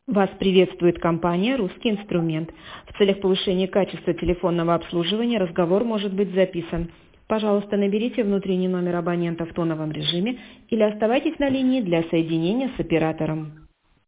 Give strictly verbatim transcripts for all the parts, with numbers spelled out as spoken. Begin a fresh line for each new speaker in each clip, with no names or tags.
Вас приветствует компания «Русский инструмент». В целях повышения качества телефонного обслуживания разговор может быть записан. Пожалуйста, наберите внутренний номер абонента в тоновом режиме или оставайтесь на линии для соединения с оператором.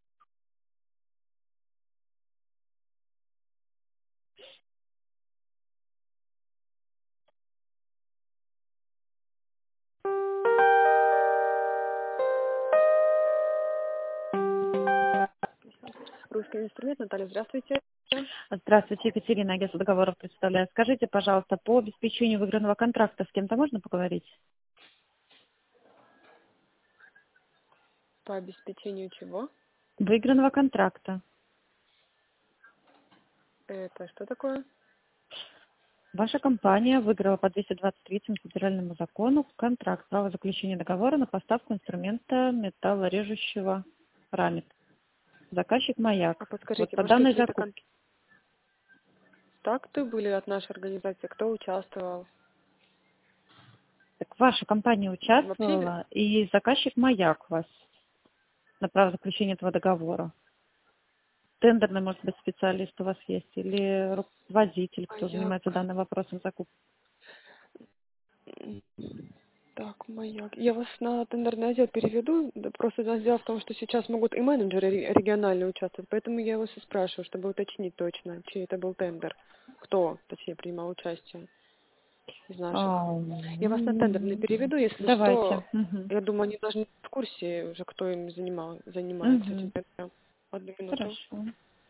Русский инструмент. Наталья, здравствуйте.
Здравствуйте, Екатерина, агентство договоров представляю. Скажите, пожалуйста, по обеспечению выигранного контракта с кем-то можно поговорить?
По обеспечению чего?
Выигранного контракта.
Это что такое?
Ваша компания выиграла по двести двадцать третьему федеральному закону контракт, право заключения договора на поставку инструмента металлорежущего рамит. Заказчик «Маяк».
А
Вот
подскажите,
по
может,
данной
какие-то
закупке.
контакты были от нашей организации? Кто участвовал?
Так ваша компания
Вообще,
участвовала, и заказчик «Маяк» у вас на право заключения этого договора. Тендерный, может быть, специалист у вас есть, или руководитель, кто занимается
Маяк.
данным вопросом закупки.
Так, Маяк. Я вас на тендерный отдел переведу. Да, просто да, дело в том, что сейчас могут и менеджеры ре- региональные участвовать, поэтому я вас и спрашиваю, чтобы уточнить точно, чей это был тендер. Кто, точнее, принимал участие из наших.
А,
Я вас на тендерный
м,
переведу, если
Давайте.
что.
Мгм.
Я думаю, они должны быть в курсе уже, кто им занимал, занимается этим
Мгм.
тендером. Одну минуту.
Хорошо.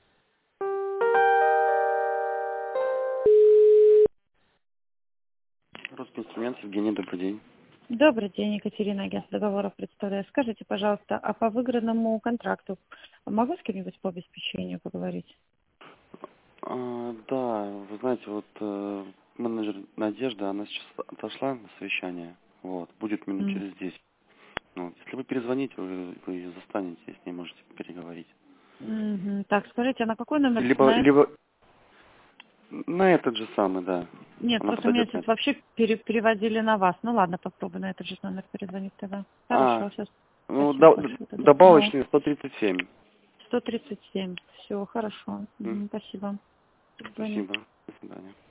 Русский инструмент, Евгений, добрый день.
Добрый день, Екатерина, агентство договоров представляю. Скажите, пожалуйста, а по выигранному контракту могу с кем-нибудь по обеспечению поговорить?
А, да, вы знаете, вот э, менеджер Надежда, она сейчас отошла на совещание, вот, будет минут
М.
через десять. Вот, если вы перезвоните, вы, вы ее застанете, с ней можете переговорить.
Мгм. Так, скажите, а на какой номер?
Либо,
На...
либо на этот же самый, да.
Нет,
Она
просто меня
подойдет на
сейчас
этот.
вообще пере- переводили на вас. Ну ладно, попробую на этот же номер перезвонить тогда.
А,
Хорошо, сейчас.
ну,
Спасибо
до-
большое тогда. Ну,
добавочный сто тридцать семь.
сто тридцать семь. Все, хорошо.
М,
Мгм, спасибо. Звоню.
Спасибо, до свидания.